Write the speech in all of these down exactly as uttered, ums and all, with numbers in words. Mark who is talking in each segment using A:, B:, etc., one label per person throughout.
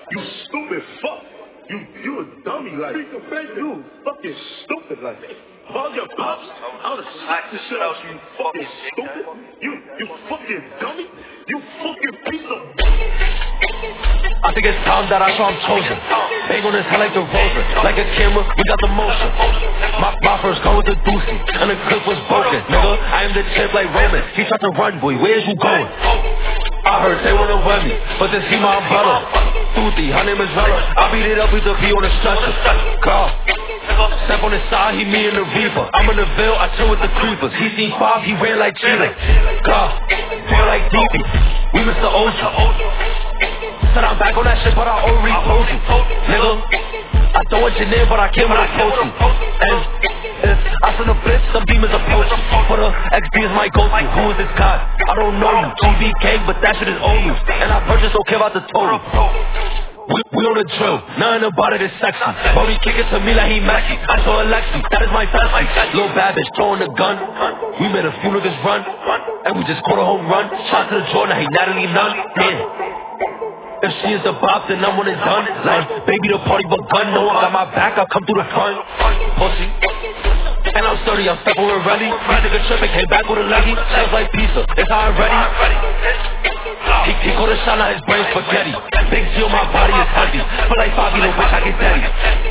A: You stupid fuck. You you a dummy like. You fucking stupid like. All your pops, I would've slapped the shit out you, you fucking stupid. You you fucking dummy. You fucking piece of.
B: I think it's time that I show I'm chosen. Bang on his head like the Rosa. Like a camera, we got the motion. My, my first car was a doozy, and the clip was broken. Nigga, I am the champ like Roman. He tried to run, boy, where's you going? I heard they wanna run me, but then see my umbrella. Thuthi, her name is Rella. I beat it up with the V on the stretcher. Carl, step on his side, he me and the Reaper. I'm in the Ville, I chill with the creepers. He seen five, he ran like Cheetah. Carl, feel like D B. We Mister Ocean. Said I'm back on that shit, but I already told you, nigga. I don't want your name, but I came when I told you. And if I send a bitch, some demons approach you. For the X B is my go-to. Who is this guy? I don't know you. G B cake, but that shit is old news. And I purchased okay about the total. We, we on the drill, nothing about it is sexy. But he kick it to me like he Messi. I saw Alexi, that is my bestie. Lil' bad bitch throwing the gun. We made a few niggas run, and we just caught a home run. Shot to the jaw, now he Natalie Nunn. Damn. If she is the bop, then I'm when it's done. Like, baby, the party begun. No one got my back, I'll come through the front. Pussy. And I'm sturdy, I'm stepping with Relly. He took a trip and came back with a leggy. Sounds like pizza, it's how I'm ready. He, he caught a shot, now his brain spaghetti. Big G on my body is heavy. Feel like Fabi, no bitch, I get daddy.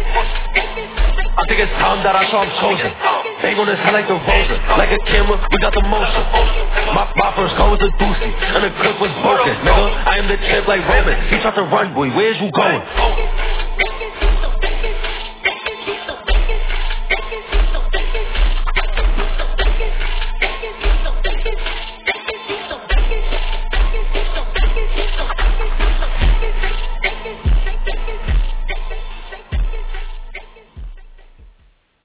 B: I think it's time that I show I'm chosen. Bang on his head like the Rosa. Like a camera, we got the motion. My, my first car was a doozy, and the clip was broken. Nigga, I am the champ like Roman. He tried to run, boy, where's you going?